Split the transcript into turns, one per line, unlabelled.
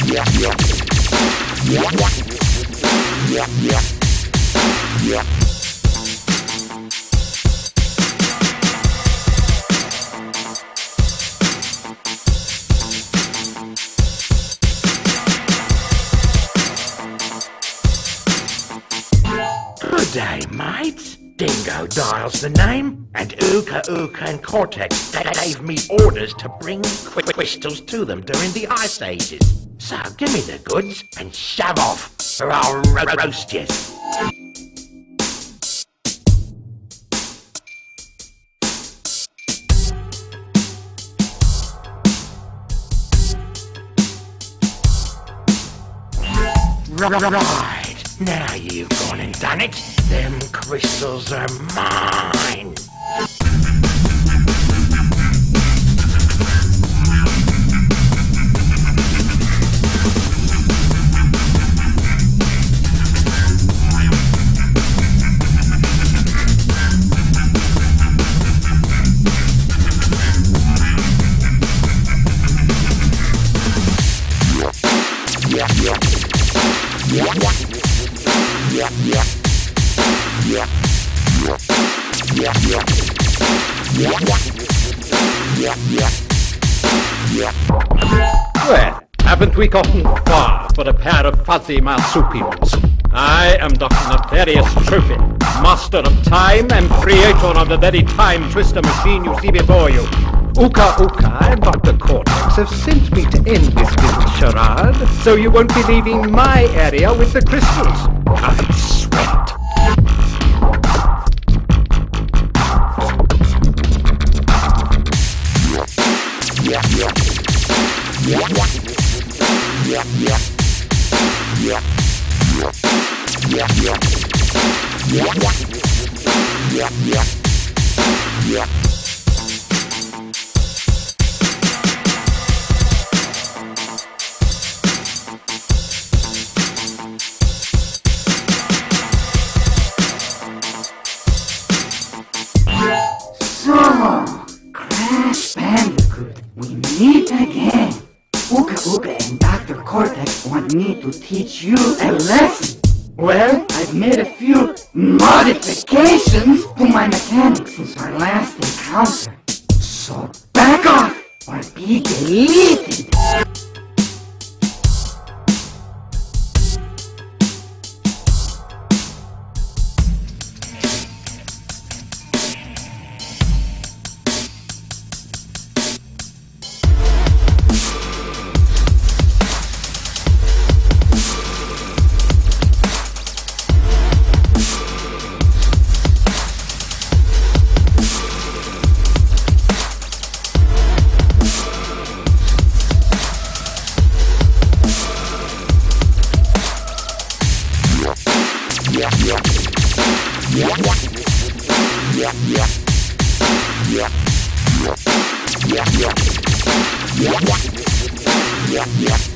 Good day, mates. Dingo dials the name, and Uka and Cortex gave me orders to bring crystals to them during the Ice Ages. So give me the goods and shove off, or I'll roast you. Right, now you've gone and done it. Them crystals are mine.
Well, haven't we gotten far for a pair of fuzzy marsupials? I am Dr. Nefarious Trophy, master of time and creator of the very time twister machine you see before you. Uka and Dr. Cortex have sent me to end this little charade, so you won't be leaving my area with the crystals. I sweat.
So, Crash Bandicoot, we meet again. Uka and Dr. Cortex want me to teach you a lesson. Well, I've made a few modifications to my mechanics since our last encounter. So back off or be deleted.
Yeah.